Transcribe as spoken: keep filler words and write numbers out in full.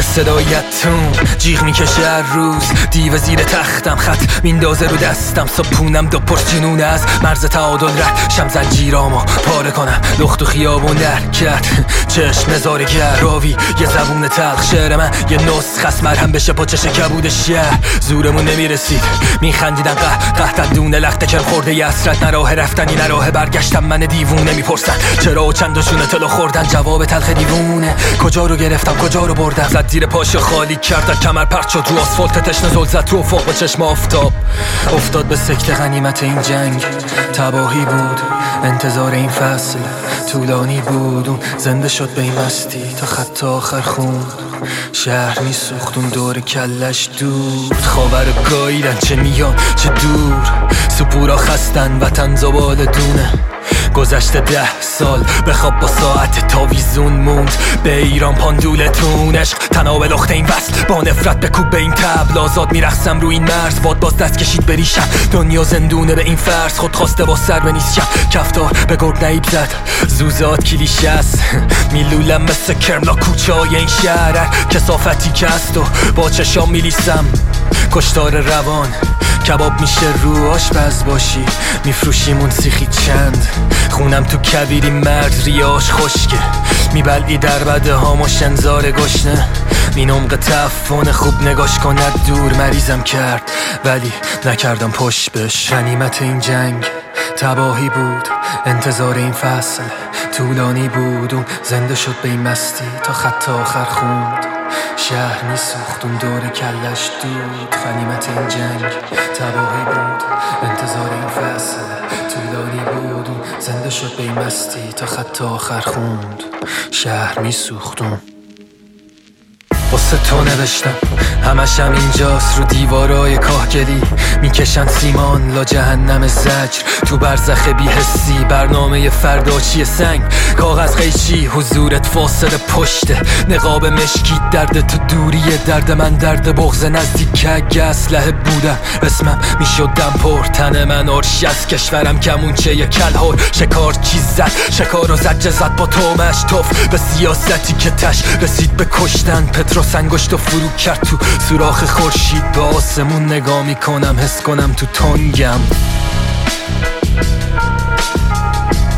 صدایتون جیغ میکشه هر روز، دیو زیر تختم خط میندازه رو دستم، صبحونم دو پرس جنونه از مرز تعادل رد شم، زنجیرامو پاره کنم لخت و خیابون در کرد، چشم نظاره گر راوی یه زبون تلخ، شعر من یه نسخ از مرهم بشه پاچش کبود شهر، زورمون نمیرسید میخندیدن قه قه دونه لخت کم خورده ی اسرت، نراه رفتنی نراه برگشتم، من دیوونه میپرسن چرا و چند دوشونه تلو خوردن، جواب تلخ دیوونه کجا رو گرفتم کجا رو بردم، زد زیر پاشو خالی کرد کمر پرت شد رو آسفالت، تشنه زل زد تو افق با چشم آفتاب، افتاد به سکته غنیمت این جنگ، تباهی بود انتظار این فصل، طولانی بود اون زنده شد به این مستی تا خط آخر خوند، شهر میسوخت اون دور کلش دود، خاور گاییدن چه میان چه دور، سپورا خستن وطن زبال دونه، گذشته ده سال بخواب با ساعت تاویزون موند، به ایران پاندولتون عشق تناب لخت این وصل، با نفرت بکوب به این تبل، آزاد میرخصم رو این مرز، باد باز دست کشید بریشم، دنیا زندونه به این فرض، خود خواسته با سر به نیست شم، کفتار به گرگ نعیب زد، زوزات کلیشه است میلولم مثل کرملا کوچه های این شهر، کسافتی که هست و با چشام میلیسم، کشتار روان کباب میشه رو آشپز باشی، میفروشیمون سیخی چند، خونم تو کویری مرد ریاش خشکه، میبلعی در بده هامو شنزار گشنه، این عمق تعفن خوب نگاش کند دور مریضم کرد ولی نکردم پشت بش، غنیمت این جنگ تباهی بود انتظار این فصل، طولانی بود اون زنده شد به این مستی تا خط آخر خوند، شهر میسوخت اون دور کلش دود، غنیمت این جنگ تباهی بود انتظار این فصل، طولانی بود اون زنده شد به این مستی تا خط آخر خوند، شهر میسوخت اون. واسه تو نوشتم همش هم اینجاست، رو دیوارای کاهگلی میکشن سیمان لا جهنم زجر، تو برزخ بی حسی برنامه فرداچی سنگ، کاغذ قیچی حضورت فاصله پشته، نقاب مشکی درد تو دوری درد من، درد بغض نزدیک اگه اسلحه بودم اسمم میشدم پر، تن من آرشی از کشورم کمونچه ی کلهور، شکار چیز زد شکار و زجه زد با تومش، توف به سیاستی که تش رسید به کشتن، پتروس انگشت و فرو کرد تو سوراخ خورشید، به آسمون نگاه میکنم حس کنم تو تنگم.